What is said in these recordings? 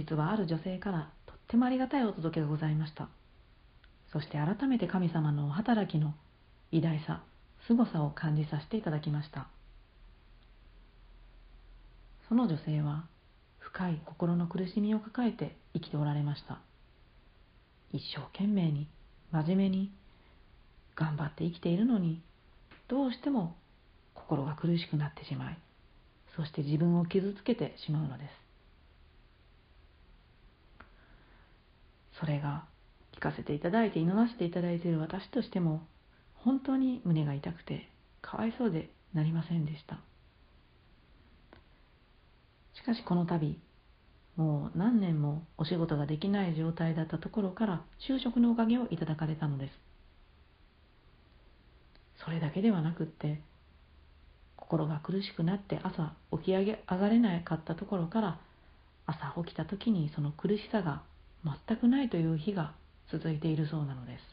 日はある女性からとってもありがたいお届けがございました。そして改めて神様のお働きの偉大さ、凄さを感じさせていただきました。その女性は深い心の苦しみを抱えて生きておられました。一生懸命に真面目に頑張って生きているのに、どうしても心が苦しくなってしまい、そして自分を傷つけてしまうのです。それが聞かせていただいて祈らせていただいている私としても、本当に胸が痛くてかわいそうでなりませんでした。しかしこの度、もう何年もお仕事ができない状態だったところから就職のおかげをいただかれたのです。それだけではなくって、心が苦しくなって朝起き上がれなかったところから、朝起きた時にその苦しさが全くないという日が続いているそうなのです。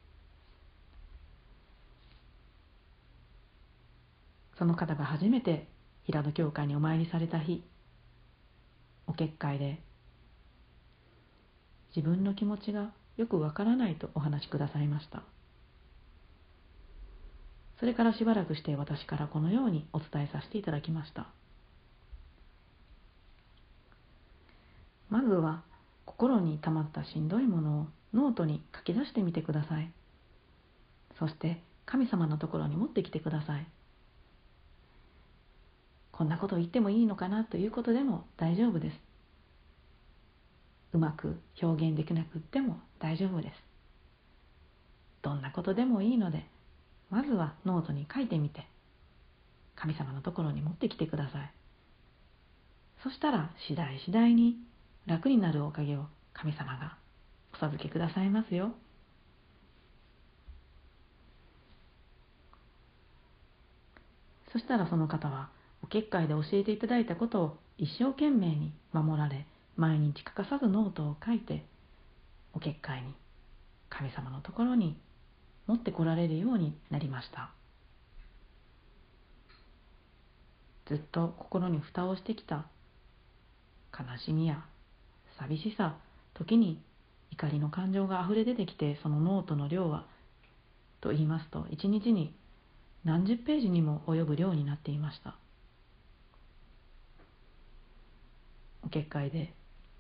その方が初めて平戸教会にお参りされた日、お結界で自分の気持ちがよくわからないとお話しくださいました。それからしばらくして私からこのようにお伝えさせていただきました。まずは心に溜まったしんどいものをノートに書き出してみてください。そして神様のところに持ってきてください。こんなことを言ってもいいのかなということでも大丈夫です。うまく表現できなくっても大丈夫です。どんなことでもいいので、まずはノートに書いてみて、神様のところに持ってきてください。そしたら次第次第に楽になるおかげを神様がお授けくださいますよ。そしたらその方はお結界で教えていただいたことを一生懸命に守られ、毎日欠かさずノートを書いて、お結界に神様のところに持ってこられるようになりました。ずっと心に蓋をしてきた悲しみや寂しさ、時に怒りの感情があふれ出てきて、そのノートの量はと言いますと、一日に何十ページにも及ぶ量になっていました。お結界で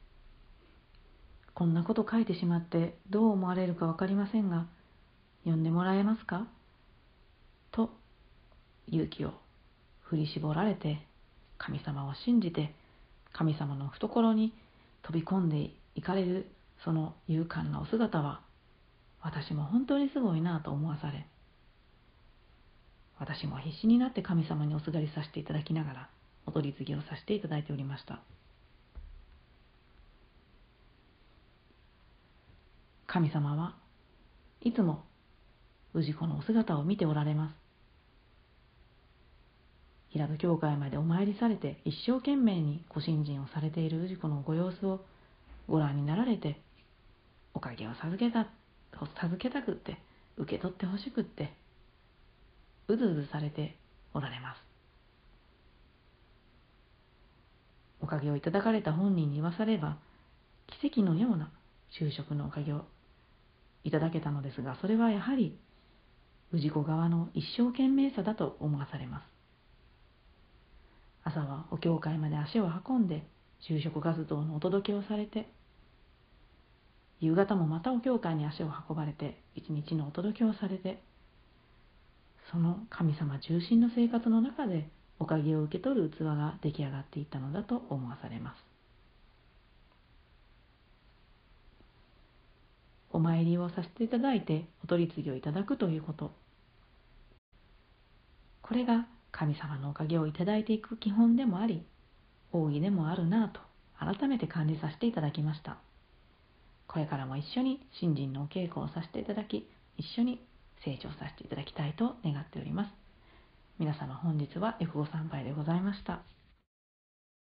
こんなこと書いてしまってどう思われるか分かりませんが、読んでもらえますかと勇気を振り絞られて、神様を信じて神様の懐に飛び込んでいかれるその勇敢なお姿は、私も本当にすごいなと思わされ、私も必死になって神様におすがりさせていただきながら踊り継ぎをさせていただいておりました。神様はいつも氏子のお姿を見ておられます。平戸教会までお参りされて一生懸命にご信心をされている氏子のご様子をご覧になられて、おかげを授けたくって、受け取ってほしくって、うずうずされておられます。おかげをいただかれた本人に言わされば、奇跡のような就職のおかげをいただけたのですが、それはやはり氏子側の一生懸命さだと思わされます。朝はお教会まで足を運んで就職活動のお届けをされて、夕方もまたお教会に足を運ばれて一日のお届けをされて、その神様中心の生活の中でおかげを受け取る器が出来上がっていったのだと思わされます。お参りをさせていただいてお取り次ぎをいただくということ、これが神様のおかげをいただいていく基本でもあり、奥義でもあるなぁと改めて感じさせていただきました。これからも一緒に信心のお稽古をさせていただき、一緒に成長させていただきたいと願っております。皆様本日はよくご参拝でございました。